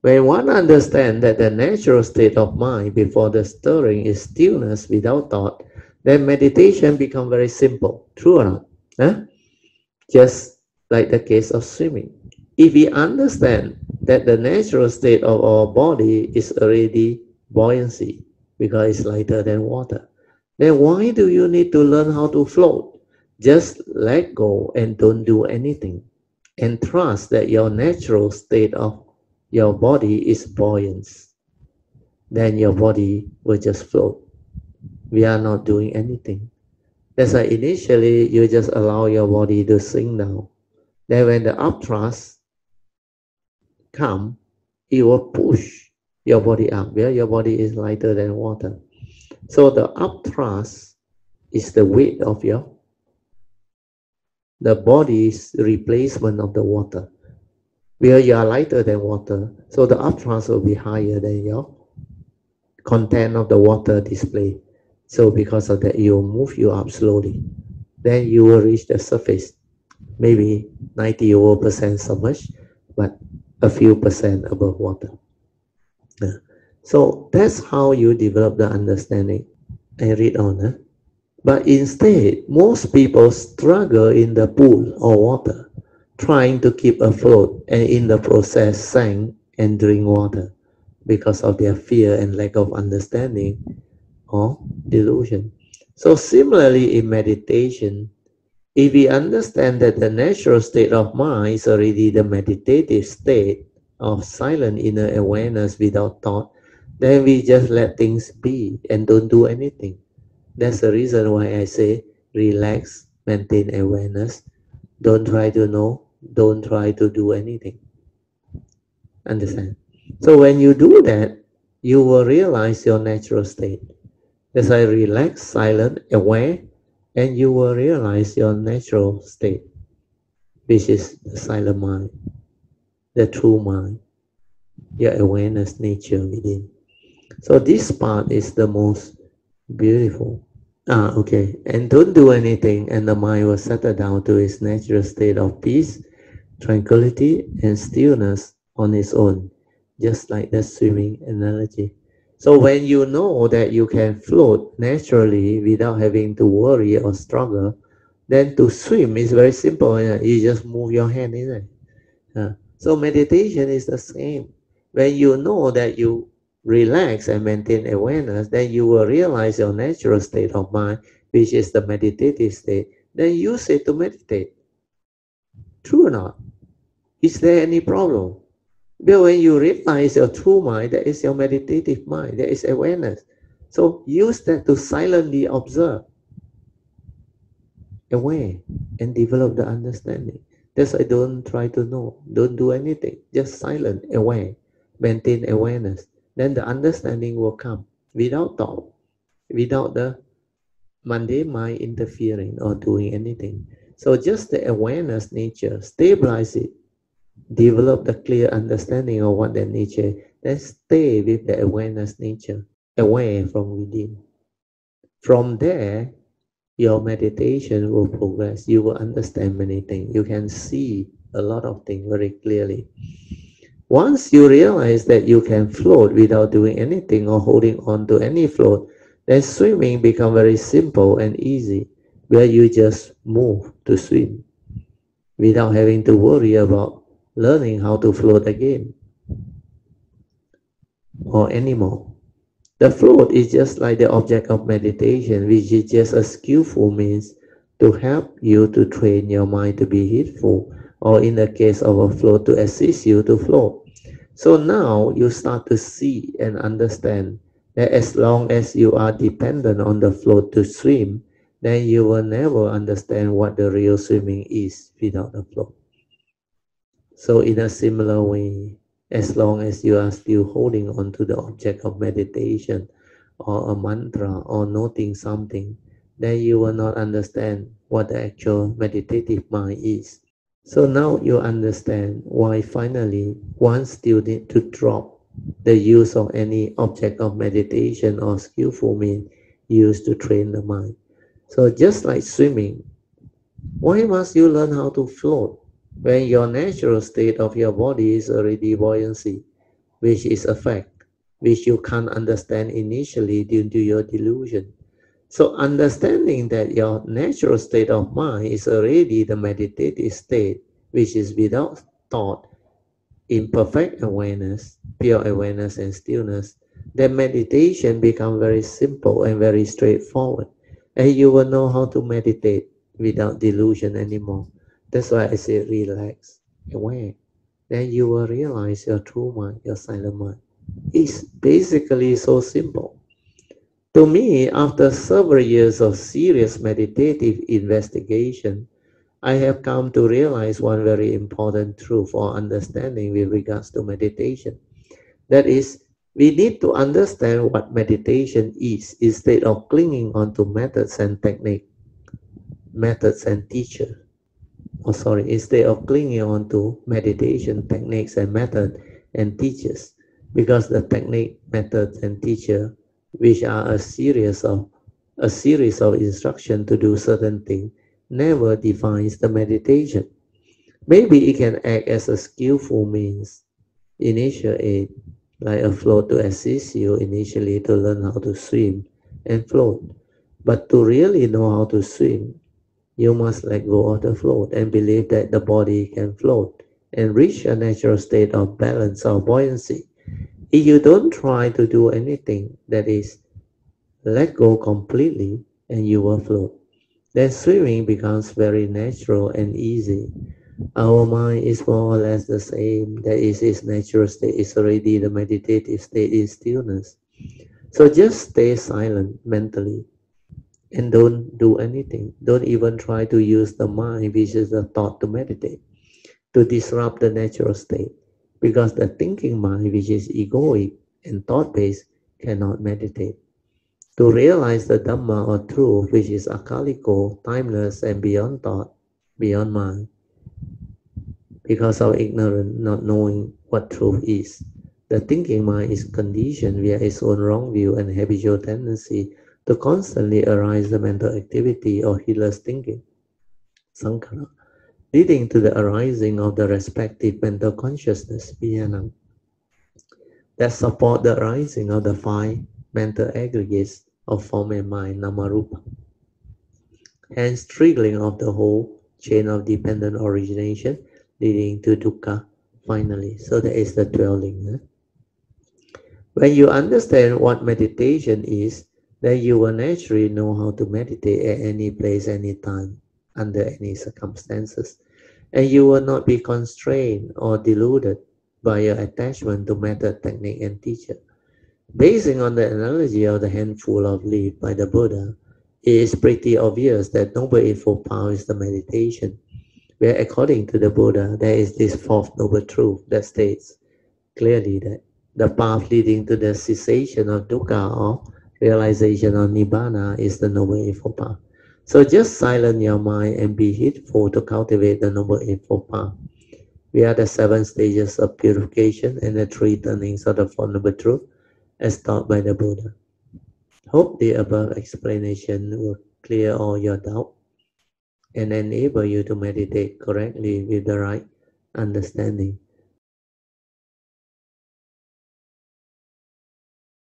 When one understands that the natural state of mind before the stirring is stillness without thought, then meditation becomes very simple. True or not? Huh? Just like the case of swimming. If we understand that the natural state of our body is already buoyancy, because it's lighter than water, then why do you need to learn how to float? Just let go and don't do anything. And trust that your natural state of your body is buoyant. Then your body will just float. We are not doing anything. That's why initially you just allow your body to sink down. Then when the upthrust come, it will push your body up. Yeah, your body is lighter than water. So the upthrust is the weight of the body's replacement of the water. Where you are lighter than water, so the upthrust will be higher than your content of the water display. So because of that, it will move you up slowly. Then you will reach the surface, maybe 90% submerged, but a few percent above water. So that's how you develop the understanding. I read on. But instead, most people struggle in the pool or water, trying to keep afloat, and in the process sank and drink water because of their fear and lack of understanding or delusion. So similarly in meditation, if we understand that the natural state of mind is already the meditative state of silent inner awareness without thought, then we just let things be and don't do anything. That's the reason why I say relax, maintain awareness, don't try to know, don't try to do anything. Understand? So when you do that, you will realize your natural state. That's why relax, silent, aware, and you will realize your natural state, which is the silent mind, the true mind, your awareness nature within. So this part is the most beautiful. Okay. And don't do anything, and the mind will settle down to its natural state of peace, tranquility, and stillness on its own, just like the swimming analogy. So when you know that you can float naturally without having to worry or struggle, then to swim is very simple. You just move your hand in it. So meditation is the same. When you know that you relax and maintain awareness, then you will realize your natural state of mind, which is the meditative state. Then use it to meditate. True or not? Is there any problem? But when you realize your true mind, that is your meditative mind, that is awareness. So use that to silently observe, aware, and develop the understanding. That's why don't try to know, don't do anything, just silent, aware, maintain awareness. Then the understanding will come without thought, without the mundane mind interfering or doing anything. So just the awareness nature, stabilize it, develop the clear understanding of what that nature, then stay with the awareness nature, aware from within. From there, your meditation will progress. You will understand many things. You can see a lot of things very clearly. Once you realize that you can float without doing anything or holding on to any float, then swimming becomes very simple and easy, where you just move to swim without having to worry about learning how to float again or anymore. The float is just like the object of meditation, which is just a skillful means to help you to train your mind to be heedful, or in the case of a float, to assist you to float. So now you start to see and understand that as long as you are dependent on the float to swim, then you will never understand what the real swimming is without the float. So in a similar way, as long as you are still holding on to the object of meditation or a mantra or noting something, then you will not understand what the actual meditative mind is. So now you understand why finally one still need to drop the use of any object of meditation or skillful means used to train the mind. So just like swimming, why must you learn how to float when your natural state of your body is already buoyancy? which is a fact, which you can't understand initially due to your delusion. So understanding that your natural state of mind is already the meditative state, which is without thought, in perfect awareness, pure awareness and stillness, then meditation becomes very simple and very straightforward. And you will know how to meditate without delusion anymore. That's why I say relax, aware. Then you will realize your true mind, your silent mind. It's basically so simple. To me, after several years of serious meditative investigation, I have come to realize one very important truth or understanding with regards to meditation. That is, we need to understand what meditation is instead of clinging on to methods and technique, methods and teacher. Oh, sorry, instead of clinging on to meditation techniques and method and teachers, because the technique, methods, and teacher, which are a series of instruction to do certain thing, never defines the meditation. Maybe it can act as a skillful means, initial aid, like a float to assist you initially to learn how to swim and float. But to really know how to swim, you must let go of the float and believe that the body can float and reach a natural state of balance or buoyancy. If you don't try to do anything, that is, let go completely, and you will float. Then swimming becomes very natural and easy. Our mind is more or less the same. That is, its natural state is already the meditative state in stillness. So just stay silent mentally and don't do anything. Don't even try to use the mind, which is the thought, to meditate, to disrupt the natural state. Because the thinking mind, which is egoic and thought based, cannot meditate. To realize the Dhamma or truth, which is akaliko, timeless, and beyond thought, beyond mind, because of ignorance, not knowing what truth is. The thinking mind is conditioned via its own wrong view and habitual tendency to constantly arise the mental activity or heedless thinking, sankhara, leading to the arising of the respective mental consciousness, vijnana, that support the arising of the five mental aggregates of form and mind, namarupa, hence triggering of the whole chain of dependent origination, leading to dukkha finally. So that is the dwelling. When you understand what meditation is, then you will naturally know how to meditate at any place, any time, under any circumstances. And you will not be constrained or deluded by your attachment to method, technique, and teacher. Basing on the analogy of the handful of leaves by the Buddha, it is pretty obvious that Noble Eightfold Path is the meditation, where according to the Buddha, there is this fourth noble truth that states clearly that the path leading to the cessation of dukkha or realization of nibbana is the Noble Eightfold Path. So just silence your mind and be heedful to cultivate the Noble Eightfold Path. We are the 7 stages of purification and the 3 turnings of the Four Noble Truth as taught by the Buddha. Hope the above explanation will clear all your doubt and enable you to meditate correctly with the right understanding.